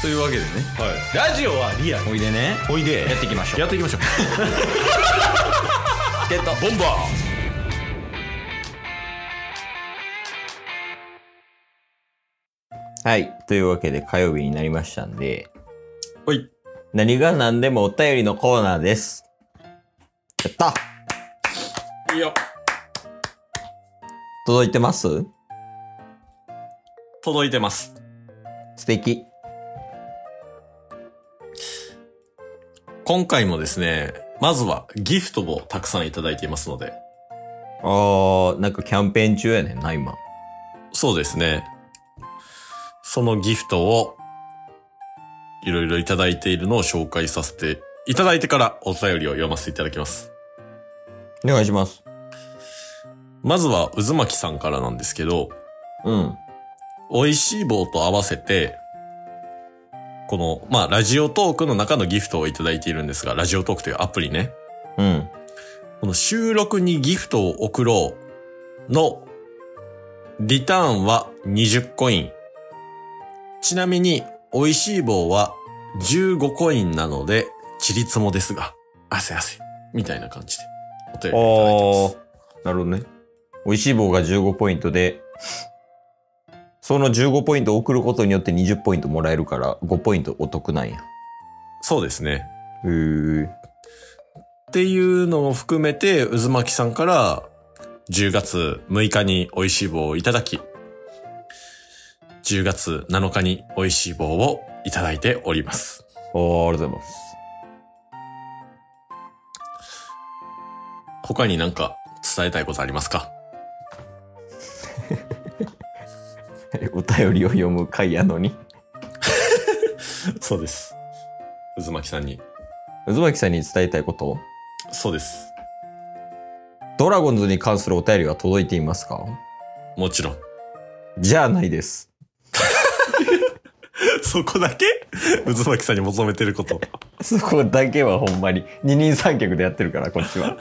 というわけでね、 はい、ラジオはリアル。 おいでね、 おいでやっていきましょう。 やっていきましょう。 ゲットボンバはい、というわけで火曜日になりましたんで、 ー。はい。 何が何でもお便りのコーナーです。やったいいよ。 届いてます？ 届いてます。 素敵。 今回もですね、まずはギフトをたくさんいただいていますので。 なんかキャンペーン中やねんな、今。 そうですね。そのギフトをいろいろいただいているのを紹介させていただいてからお便りを読ませていただきます。 お願いします。 まずは渦巻さんからなんですけど、 うん。 美味しい棒と合わせて、この、ラジオトークの中のギフトをいただいているんですが、ラジオトークというアプリね。 うん。 この収録にギフトを送ろうのリターンは20コイン。ちなみに、美味しい棒は15コインなので、ちりつもですが、汗汗。みたいな感じで、お便りいただいてます。 なるほどね。美味しい棒が15ポイントで、その15ポイントを送ることによって20ポイントもらえるから5ポイントお得なんや。 そうですね。 へー。 っていうのを含めて、渦巻さんから10月6日に美味しい棒をいただき、10月7日に美味しい棒をいただいております。 ありがとうございます。 他になんか伝えたいことありますか？ お便りを読む回やのに。 そうです。渦巻さんに。 渦巻さんに伝えたいこと？ そうです。 ドラゴンズに関するお便りは届いていますか？ もちろん。 じゃあないです。 そこだけ渦巻さんに求めてること。 そこだけはほんまに二人三脚でやってるからこっちは。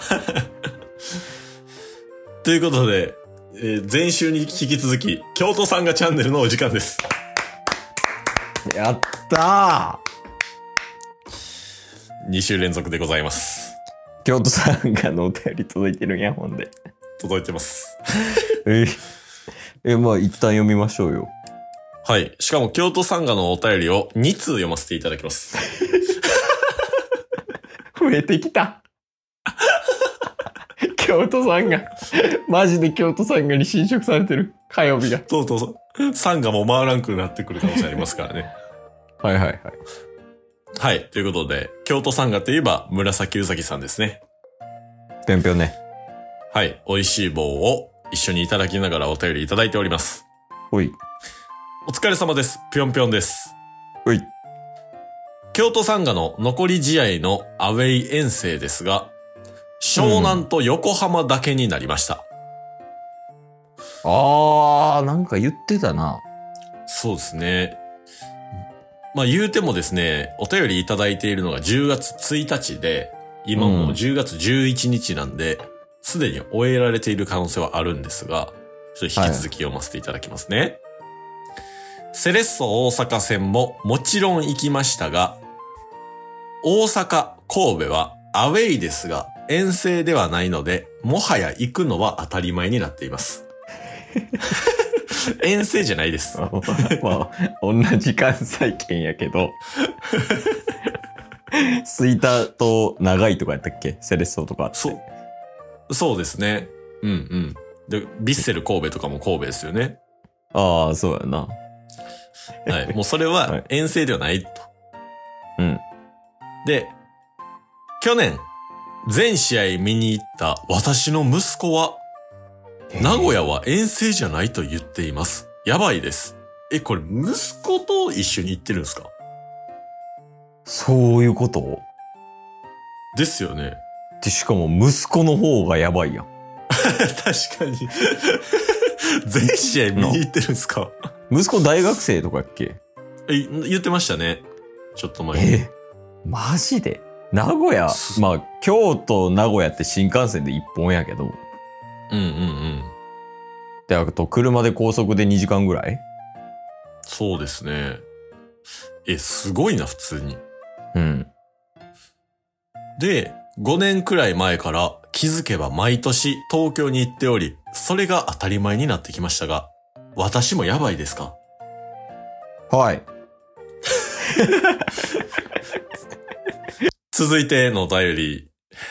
ということで、前週に引き続き京都サンガチャンネルのお時間です。 やったー。2週連続でございます。 京都サンガのお便り届いてるんや、ほんで。 届いてます。 まあ一旦読みましょうよ。 はい。しかも京都サンガのお便りを2通読ませていただきます。 増えてきた。京都サンガ。マジで京都サンガに侵食されてる。火曜日が。 そう。サンガも回らんくなってくる可能性ありますからね。 はいはいはい。 はい。ということで、京都サンガといえば紫うさぎさんですね。 ぴょんぴょんね。 はい。美味しい棒を一緒にいただきながらお便りいただいております。 おい。 お疲れ様です。ぴょんぴょんです。 おい。 京都サンガの残り試合のアウェイ遠征ですが、湘南と横浜だけになりました。 なんか言ってたな。 そうですね。言うてもですね、お便りいただいているのが10月1日で、今もう10月11日なんで、すでに終えられている可能性はあるんですが、ちょっと引き続き読ませていただきますね。セレッソ大阪戦ももちろん行きましたが、大阪、神戸はアウェイですが、遠征ではないので、もはや行くのは当たり前になっています。遠征じゃないです。 同じ関西圏やけど。吹田と長いとかやったっけ？セレッソとかあって。 そうですね。うん。で、ビッセル神戸とかも神戸ですよね。 そうやな。 はい。もうそれは遠征ではないと。 うん。 で、去年、全試合見に行った私の息子は、名古屋は遠征じゃないと言っています。やばいです。これ息子と一緒に行ってるんですか？ そういうことですよね。 で、しかも息子の方がやばいやん。 確かに。全試合見に行ってるんですか？ 息子大学生とかやっけ？ 言ってましたね。ちょっと前に。 マジで？名古屋、京都名古屋って新幹線で1本やけど。 で、 あと車で高速で2時間ぐらい？ そうですね。 すごいな、普通に。 うん。 で、5年くらい前から気づけば毎年東京に行っており、それが当たり前になってきましたが、私もやばいですか？ はい。 続いてのお便り。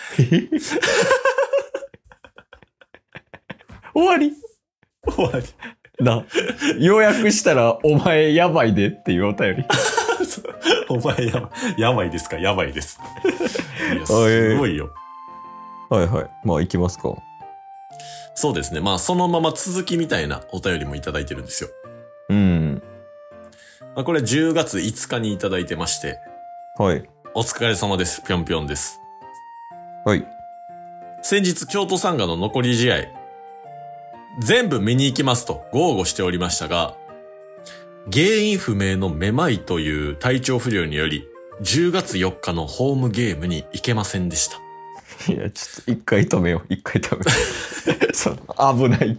終わり終わり。 な。要約したら、お前やばいでっていうお便り。 お前やばいですか？やばいです。いや、すごいよ。 はいはい。まあ、行きますか。 そうですね。まあ、そのまま続きみたいなお便りもいただいてるんですよ。 うん。 まあ、これ10月5日にいただいてまして。 はい。 お疲れ様です。ぴょんぴょんです。 はい。 先日、京都サンガの残り試合、全部見に行きますと豪語しておりましたが、原因不明のめまいという体調不良により、10月4日のホームゲームに行けませんでした。 いや、ちょっと一回止めよう。一回止めよう。そう、危ないって。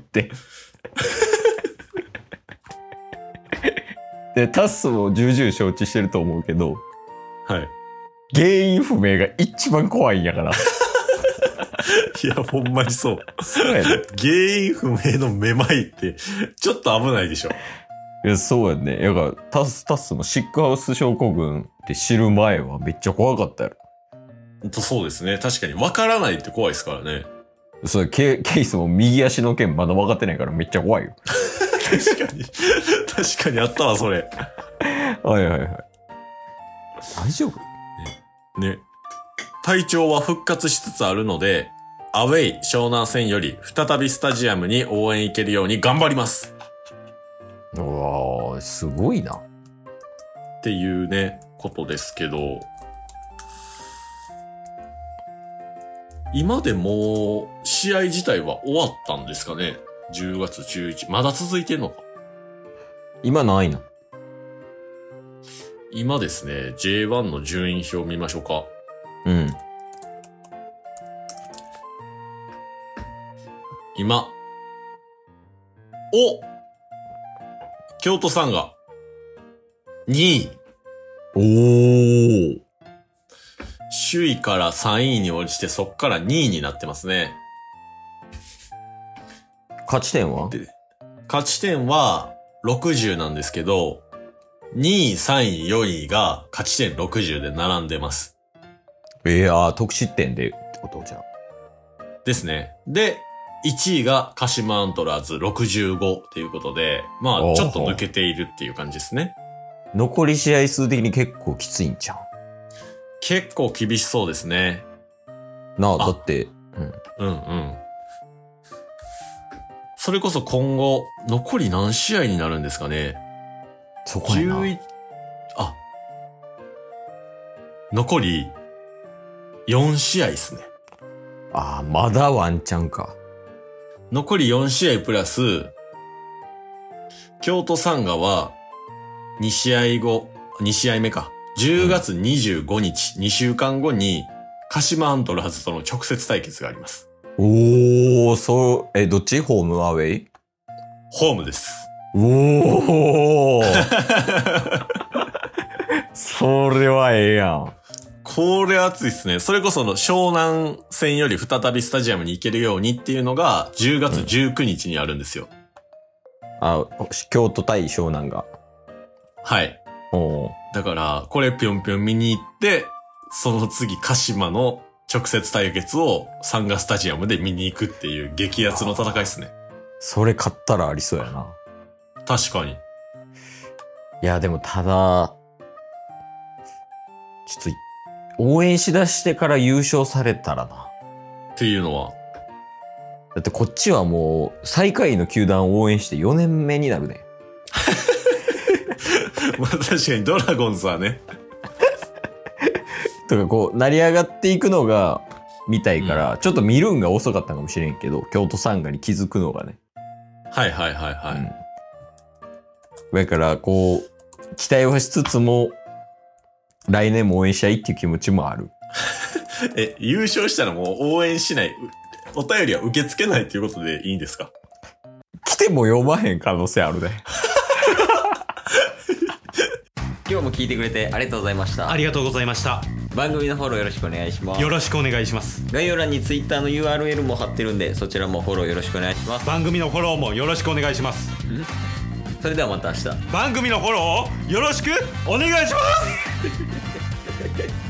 で、タスも重々承知してると思うけど、 はい。 原因不明が一番怖いんやから。 いや、ほんまにそう。 そうやね。 原因不明のめまいって、ちょっと危ないでしょ。 いや、そうやね。だからタスもシックハウス症候群って知る前はめっちゃ怖かったやろ。 そうですね。確かに分からないって怖いですからね。 そう、ケイスも右足の件まだ分かってないからめっちゃ怖いよ。 確かに。確かにあったわ、それ。 はいはいはい。大丈夫？ ね。体調は復活しつつあるので、アウェイ湘南戦より再びスタジアムに応援行けるように頑張ります。 うわー、すごいな。 っていうね、ことですけど、今でもう試合自体は終わったんですかね？ 10 月11。まだ続いてんのか？ 今ないの？ 今ですね、J1 の順位表見ましょうか。 うん。 今。京都サンガ。2位。 おー。 首位から3位に落ちてそっから2位になってますね。 勝ち点は？ 勝ち点は60なんですけど、2位、3位、4位が勝ち点60で並んでます。 得失点でってことじゃん。 ですね。で、1位が鹿島アントラーズ65っていうことで、まあちょっと抜けているっていう感じですね。 残り試合数的に結構きついんじゃん。 結構厳しそうですね。 なあ、だって、 うんうん。それこそ今後、残り何試合になるんですかね。 そこやな。 残り4試合ですね。 まだワンチャンか。 残り4試合プラス、京都サンガは2試合目か。10月25日、2週間後に、鹿島アントラーズとの直接対決があります。 おー、そう、どっち？ホームアウェイ？ ホームです。 おーそれはええやん。 これ熱いっすね。それこその湘南戦より再びスタジアムに行けるようにっていうのが10月19日にあるんですよ。 京都対湘南が。 はい。だから、これぴょんぴょん見に行って、その次鹿島の直接対決をサンガスタジアムで見に行くっていう激アツの戦いですね。 それ勝ったらありそうやな。 確かに。 いや、でもただ、ちょっと、応援しだしてから優勝されたらな。 っていうのは。 だってこっちはもう、最下位の球団を応援して4年目になるね。 まあ確かにドラゴンズはね。 とかこう、成り上がっていくのが見たいから、ちょっと見るんが遅かったかもしれんけど、京都サンガに気づくのがね。 はいはいはいはい。 だからこう、期待はしつつも、来年も応援したいっていう気持ちもある。 優勝したらもう応援しない。お便りは受け付けないっていうことでいいんですか？ 来ても読まへん可能性あるね。 今日も聞いてくれてありがとうございました。 ありがとうございました。 番組のフォローよろしくお願いします。 よろしくお願いします。 概要欄に Twitter の URL も貼ってるんで、そちらもフォローよろしくお願いします。 番組のフォローもよろしくお願いします。 それではまた明日。 番組のフォローをよろしくお願いします